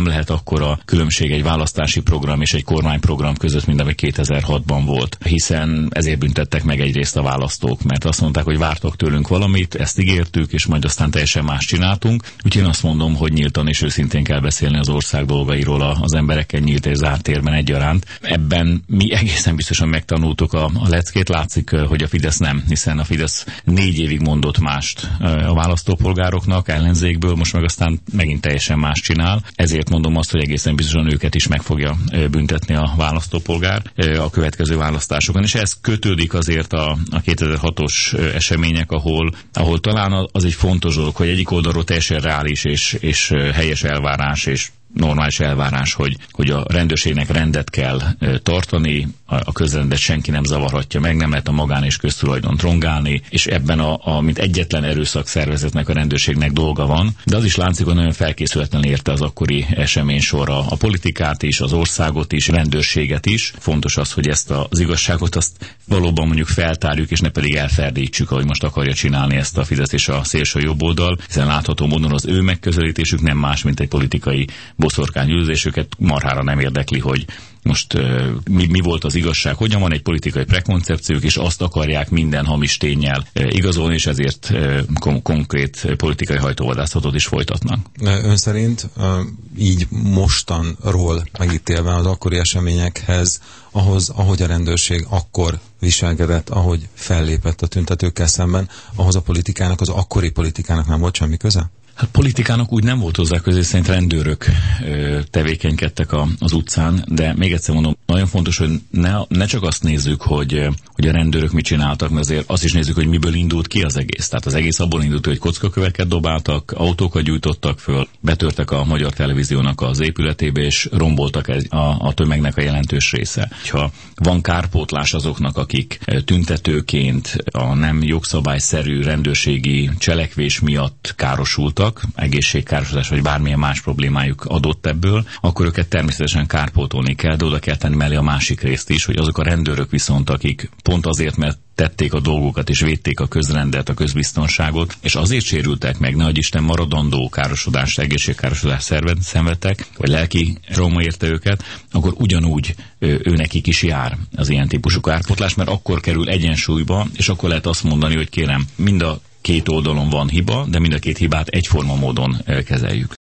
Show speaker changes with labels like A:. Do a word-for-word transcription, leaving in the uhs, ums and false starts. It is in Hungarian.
A: nem lehet akkora különbség egy választási program és egy kormányprogram között, mint ami kétezer-hatban volt. Hiszen ezért büntettek meg egyrészt a választók, mert azt mondták, hogy vártak tőlünk valamit, ezt ígértük, és majd aztán teljesen más csináltunk. Úgyhogy én azt mondom, hogy nyíltan és őszintén kell beszélni az ország dolgairól az emberekkel nyílt és zárt térben egyaránt. Ebben mi egészen biztosan megtanultuk a, a leckét, látszik, hogy a Fidesz nem, hiszen a Fidesz négy évig mondott mást a választópolgároknak ellenzékből, most meg aztán megint teljesen más csinál. Ezért mondom azt, hogy egészen biztosan őket is meg fogja büntetni a választópolgár a következő választásokon. És ez kötődik azért a, a kétezer-hatos események, ahol, ahol talán az egy fontos dolog, hogy egyik oldalról teljesen reális és, és helyes elvárás és normális elvárás, hogy, hogy a rendőrségnek rendet kell tartani, a közrendet senki nem zavarhatja meg, nem lehet a magán és köztulajdont rongálni, és ebben a, a mint egyetlen erőszak szervezetnek a rendőrségnek dolga van, de az is látszik, hogy nagyon felkészületlen érte az akkori esemény sorra a politikát is, az országot is, rendőrséget is. Fontos az, hogy ezt az igazságot azt valóban mondjuk feltárjuk, és ne pedig elferdítsük, ahogy most akarja csinálni ezt a Fidesz és a szélső jobboldal, hiszen látható módon az ő megközelítésük nem más, mint egy politikai boszorkányüldözés, őket marhára nem érdekli, hogy most uh, mi, mi volt az igazság, hogyan van egy politikai prekoncepciók, és azt akarják minden hamis ténnyel uh, igazolni, és ezért uh, kon- konkrét politikai hajtóvadászatot is folytatnak.
B: Ön szerint uh, így mostanról megítélve az akkori eseményekhez, ahhoz, ahogy a rendőrség akkor viselkedett, ahogy fellépett a tüntetőkkel szemben, ahhoz a politikának, az akkori politikának nem volt semmi köze?
A: Hát politikának úgy nem volt hozzá közé, szerint rendőrök ö, tevékenykedtek a, az utcán, de még egyszer mondom, nagyon fontos, hogy ne, ne csak azt nézzük, hogy, hogy a rendőrök mit csináltak, mert azért azt is nézzük, hogy miből indult ki az egész. Tehát az egész abból indult, hogy kockaköveket dobáltak, autókat gyújtottak föl, betörtek a Magyar Televíziónak az épületébe, és romboltak ez, a, a tömegnek a jelentős része. Ha van kárpótlás azoknak, akik tüntetőként a nem jogszabályszerű rendőrségi cselekvés miatt károsultak, egészségkárosodás vagy bármilyen más problémájuk adott ebből, akkor őket természetesen kárpótolni kell, de oda kell tenni mellé a másik részt is, hogy azok a rendőrök viszont, akik pont azért, mert tették a dolgokat és védték a közrendet, a közbiztonságot, és azért sérültek meg, nehogy Isten maradandó károsodást, egészségkárosodást szenvedtek, vagy lelki trauma érte őket, akkor ugyanúgy ő, ő nekik is jár az ilyen típusú kárpótlás, mert akkor kerül egyensúlyba, és akkor lehet azt mondani, hogy kérem, mind a két oldalon van hiba, de mind a két hibát egyforma módon kezeljük.